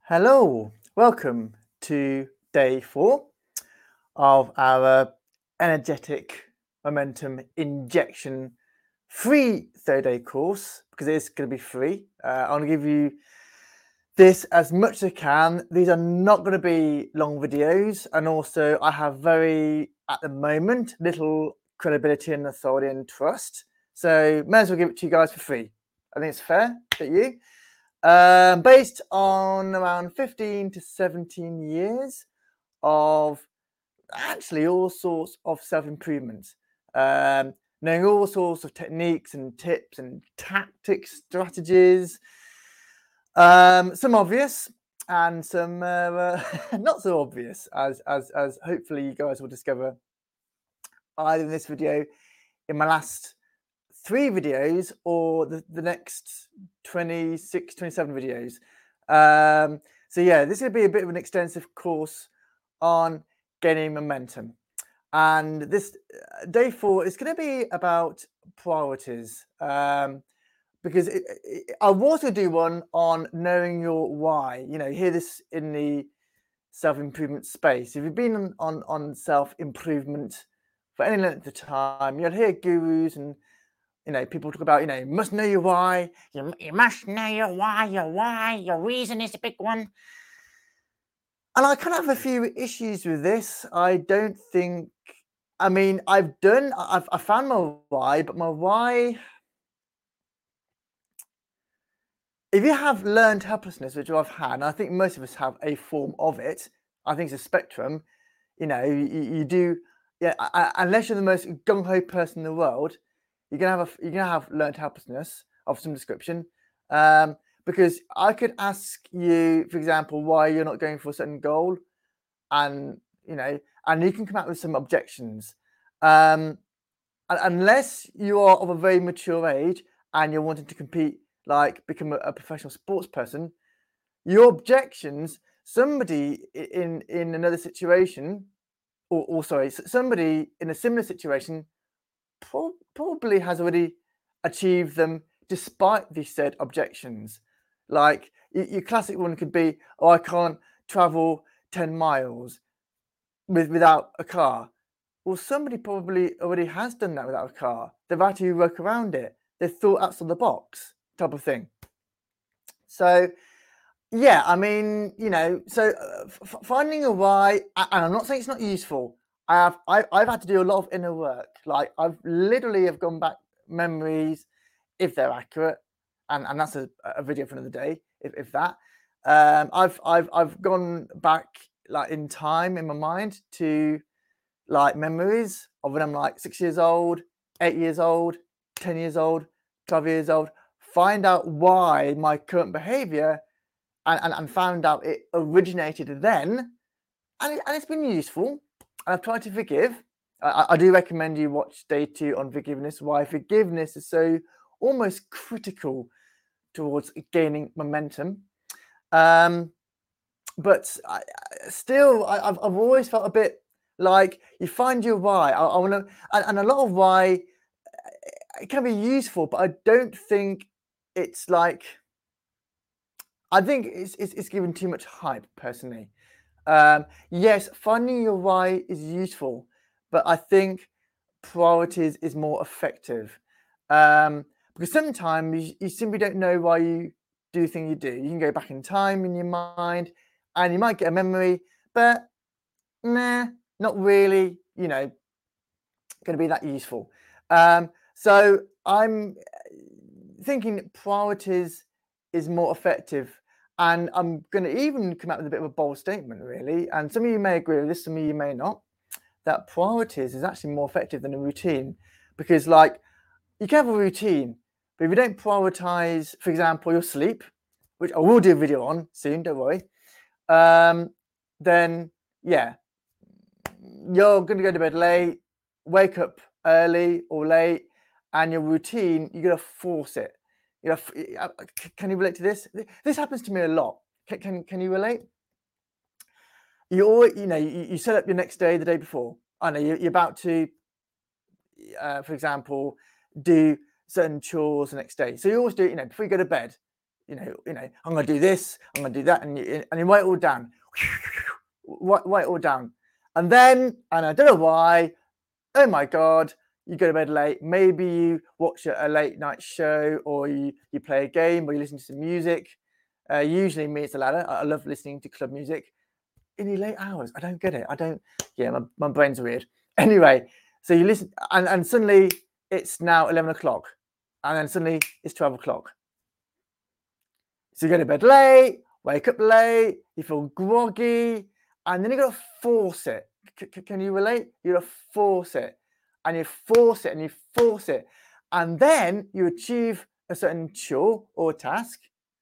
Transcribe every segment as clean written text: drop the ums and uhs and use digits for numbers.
Hello, welcome to day 4 of our energetic momentum injection free 30-day course because it is going to be free. I want to give you this as much as I can. These are not going to be long videos, and also I have at the moment, little credibility and authority and trust. So may as well give it to you guys for free. I think it's fair that you. Based on around 15 to 17 years of actually all sorts of self-improvement, knowing all sorts of techniques and tips and tactics, strategies, some obvious and some not so obvious, as hopefully you guys will discover either in this video, in my last 3 videos, or the next 26, 27 videos. So yeah, this is going to be a bit of an extensive course on gaining momentum. And this day 4 is going to be about priorities. Because I was going to do one on knowing your why. You know, you hear this in the self-improvement space. If you've been on self-improvement for any length of time, you'll hear gurus and people talk about, you must know your why. You must know your why, your reason is the big one. And I kind of have a few issues with this. I've found my why, but my why, if you have learned helplessness, which I've had, and I think most of us have a form of it, I think it's a spectrum, you do, yeah, unless you're the most gung-ho person in the world, you're gonna have learned helplessness of some description. Because I could ask you, for example, why you're not going for a certain goal, and you can come out with some objections. Unless you are of a very mature age and you're wanting to compete, like become a professional sports person, your objections, somebody in another situation, or sorry, somebody in a similar situation probably has already achieved them despite these said objections. Like your classic one could be, oh, I can't travel 10 miles without a car. Well, somebody probably already has done that without a car. They've had to work around it. They've thought outside the box type of thing. So, yeah, finding a why, and I'm not saying it's not useful. I've had to do a lot of inner work. Like I've literally have gone back memories, if they're accurate, and that's a video for another day, if that. I've gone back like in time in my mind to like memories of when I'm like 6 years old, 8 years old, 10 years old, 12 years old, find out why my current behavior and found out it originated then, and it's been useful. I've tried to forgive. I do recommend you watch day 2 on forgiveness, why forgiveness is so almost critical towards gaining momentum. But I've always felt a bit like you find your why. I want to, and a lot of why it can be useful, but I don't think it's like. I think it's given too much hype personally. Yes, finding your why is useful, but I think priorities is more effective. Because sometimes you simply don't know why you do the thing you do. You can go back in time in your mind and you might get a memory, but nah, not really, going to be that useful. So I'm thinking priorities is more effective. And I'm going to even come out with a bit of a bold statement, really. And some of you may agree with this, some of you may not. That priorities is actually more effective than a routine, because, like, you can have a routine, but if you don't prioritize, for example, your sleep, which I will do a video on soon, don't worry, then yeah, you're going to go to bed late, wake up early or late, and your routine, you're going to force it. Can you relate to this? This happens to me a lot. Can you relate? You always, you set up your next day the day before. I know you're about to, for example, do certain chores the next day. So you always do it, before you go to bed. I'm going to do this, I'm going to do that, and you write it all down. Write it all down. And then, and I don't know why, oh my God, you go to bed late. Maybe you watch a late night show, or you play a game, or you listen to some music. Usually me, it's the latter. I love listening to club music in the late hours. I don't get it. My brain's weird. Anyway, so you listen, and suddenly it's now 11 o'clock, and then suddenly it's 12 o'clock. So you go to bed late, wake up late, you feel groggy, and then you got to force it. Can you relate? You got to force it, and you force it, and you force it, and then you achieve a certain chore or task,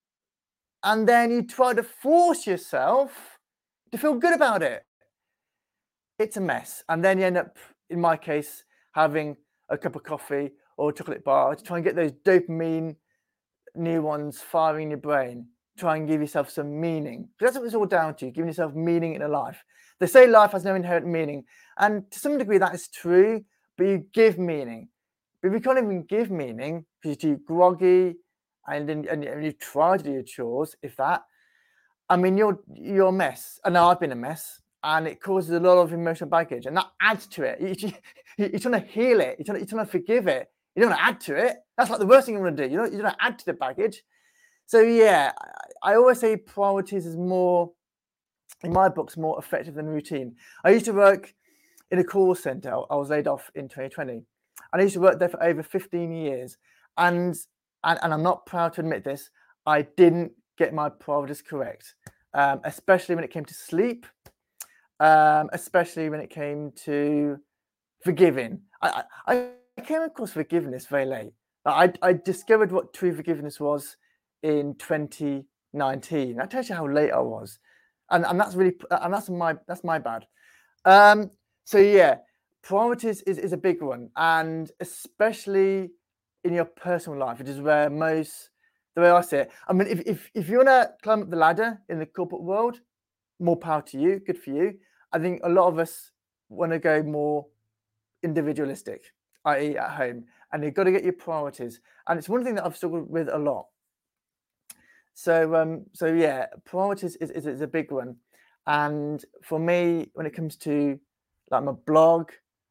and then you try to force yourself to feel good about it. It's a mess, and then you end up, in my case, having a cup of coffee or a chocolate bar to try and get those dopamine neurons firing in your brain. Try and give yourself some meaning. That's what it's all down to, giving yourself meaning in a life. They say life has no inherent meaning, and to some degree that is true, but you give meaning. But if you can't even give meaning because you're too groggy and you try to do your chores, if that, I mean, you're a mess. I know I've been a mess, and it causes a lot of emotional baggage, and that adds to it. You're trying to heal it. You're trying to forgive it. You don't want to add to it. That's like the worst thing you want to do. You don't add to the baggage. So yeah, I always say priorities is more, in my books, more effective than routine. I used to work in a call center. I was laid off in 2020, and I used to work there for over 15 years. And I'm not proud to admit this, I didn't get my priorities correct, especially when it came to sleep, especially when it came to forgiving. I came across forgiveness very late. I discovered what true forgiveness was in 2019. That tells you how late I was, and that's my bad. So yeah, priorities is a big one, and especially in your personal life, which is where the way I see it. I mean, if you want to climb up the ladder in the corporate world, more power to you, good for you. I think a lot of us want to go more individualistic, i.e. at home, and you've got to get your priorities. And it's one thing that I've struggled with a lot. So yeah, priorities is a big one. And for me, when it comes to like my blog,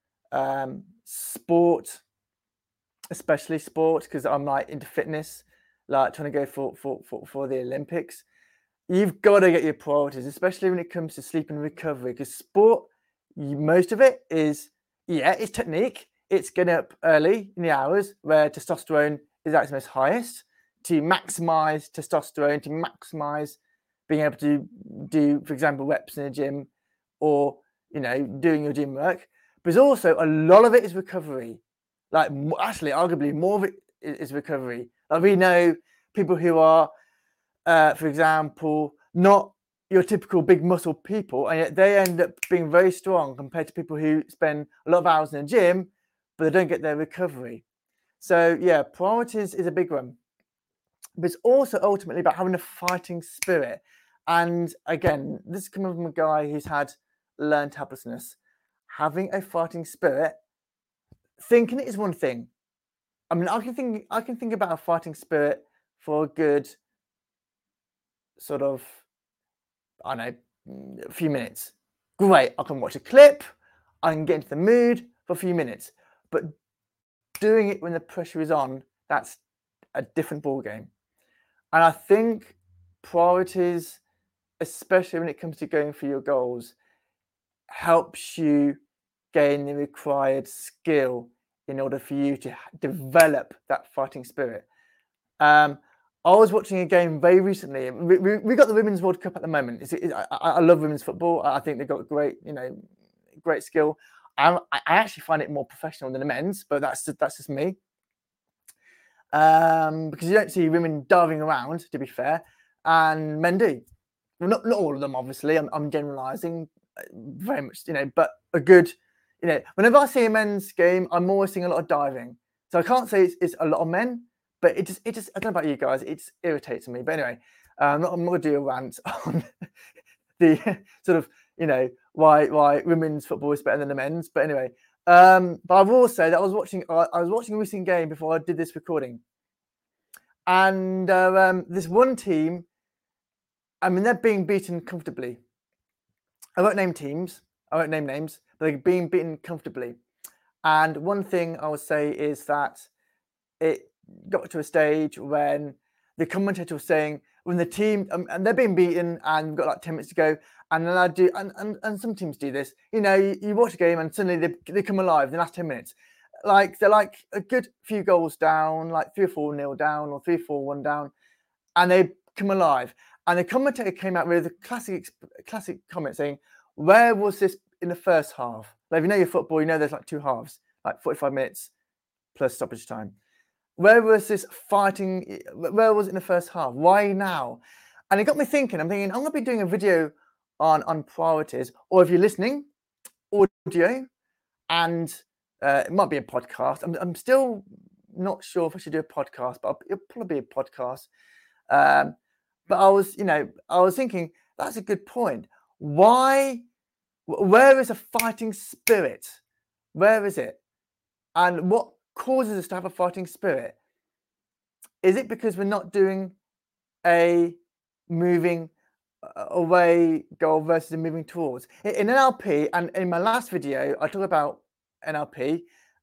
sport, especially sport, because I'm like into fitness, like trying to go for the Olympics, you've got to get your priorities, especially when it comes to sleep and recovery, because sport, most of it is, it's technique. It's getting up early in the hours where testosterone is at its most highest, to maximize testosterone, to maximize being able to do, for example, reps in the gym, or doing your gym work. But there's also a lot of it is recovery. Like, actually, arguably more of it is recovery. Like, we know people who are, for example, not your typical big muscle people, and yet they end up being very strong compared to people who spend a lot of hours in the gym, but they don't get their recovery. So yeah, priorities is a big one. But it's also ultimately about having a fighting spirit. And again, this is coming from a guy who's had learned helplessness. Having a fighting spirit, thinking it is one thing. I mean, I can think about a fighting spirit for a good sort of, I don't know, a few minutes. Great, I can watch a clip, I can get into the mood for a few minutes. But doing it when the pressure is on, that's a different ball game. And I think priorities, especially when it comes to going for your goals, helps you gain the required skill in order for you to develop that fighting spirit. I was watching a game very recently. We got the Women's World Cup at the moment. I love women's football. I think they've got great skill. I actually find it more professional than the men's, but that's just me. Because you don't see women diving around, to be fair, and men do. Well, not all of them, obviously. I'm generalising very much, but a good, whenever I see a men's game, I'm always seeing a lot of diving. So I can't say it's a lot of men, but it just I don't know about you guys, it irritates me. But anyway, I'm not going to do a rant on the sort of, why women's football is better than the men's. But anyway, but I will say that I was watching a recent game before I did this recording, And this one team, I mean, they're being beaten comfortably. I won't name teams, I won't name names, but they're being beaten comfortably. And one thing I would say is that it got to a stage when the commentator was saying, when the team, and they're being beaten and we've got like 10 minutes to go, and then I do, and some teams do this, you know, you watch a game and suddenly they come alive in the last 10 minutes. Like they're like a good few goals down, like 3 or 4-0 down or 3-4-1 down, and they come alive. And the commentator came out with a classic comment saying, where was this in the first half? Like, if you know your football, you know there's like 2 halves, like 45 minutes plus stoppage time. Where was this fighting? Where was it in the first half? Why now? And it got me thinking. I'm thinking, I'm going to be doing a video on priorities, or if you're listening, audio, and it might be a podcast. I'm still not sure if I should do a podcast, but it'll probably be a podcast. But I was thinking, that's a good point. Why? Where is a fighting spirit? Where is it? And what causes us to have a fighting spirit? Is it because we're not doing a moving away goal versus a moving towards? In NLP, and in my last video, I talk about NLP,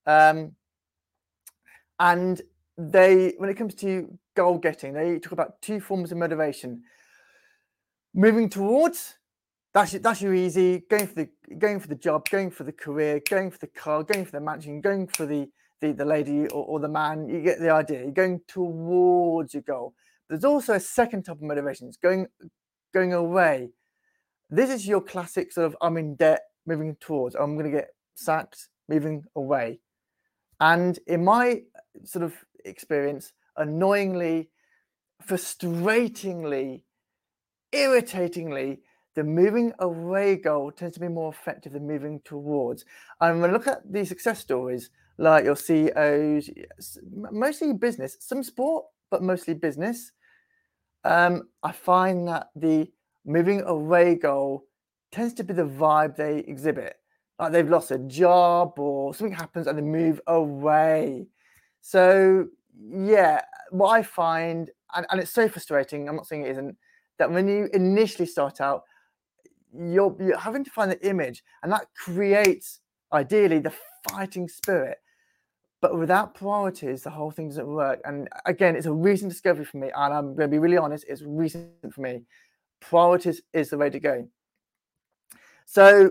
and when it comes to goal getting, they talk about 2 forms of motivation. Moving towards, that's your easy, going for the job, going for the career, going for the car, going for the mansion, going for the lady or the man. You get the idea. You're going towards your goal. There's also a second type of motivation. It's going away. This is your classic sort of, I'm in debt, moving towards, I'm going to get sacked, moving away. And in my sort of experience, annoyingly, frustratingly, irritatingly, the moving away goal tends to be more effective than moving towards. And when I look at these success stories, like your CEOs, mostly business, some sport, but mostly business, I find that the moving away goal tends to be the vibe they exhibit. Like they've lost a job or something happens and they move away. So yeah, what I find, and it's so frustrating, I'm not saying it isn't, that when you initially start out, you're having to find the image, and that creates ideally the fighting spirit. But without priorities, the whole thing doesn't work. And again, it's a recent discovery for me, and I'm going to be really honest, it's recent for me. Priorities is the way to go. So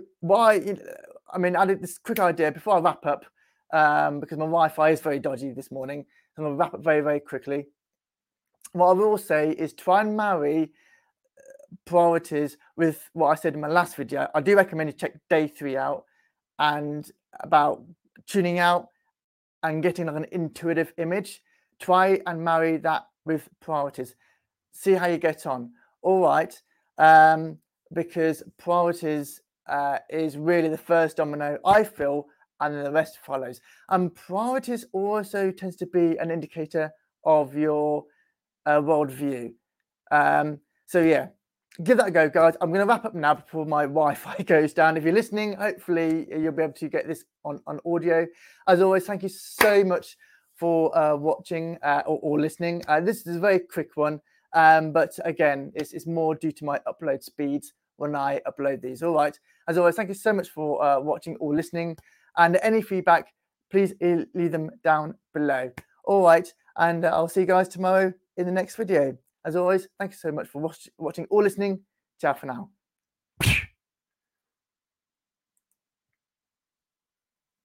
I did this quick idea before I wrap up, because my Wi-Fi is very dodgy this morning. So I'm going to wrap up very, very quickly. What I will say is try and marry priorities with what I said in my last video. I do recommend you check day 3 out, and about tuning out and getting like an intuitive image. Try and marry that with priorities. See how you get on. All right, because priorities is really the first domino, I feel, and then the rest follows. And priorities also tends to be an indicator of your worldview. So yeah, give that a go, guys. I'm going to wrap up now before my Wi-Fi goes down. If you're listening, hopefully you'll be able to get this on audio. As always, thank you so much for watching or listening. This is a very quick one, but again, it's more due to my upload speeds when I upload these. All right. As always, thank you so much for watching or listening. And any feedback, please leave them down below. All right. And I'll see you guys tomorrow in the next video. As always, thank you so much for watching or listening. Ciao for now.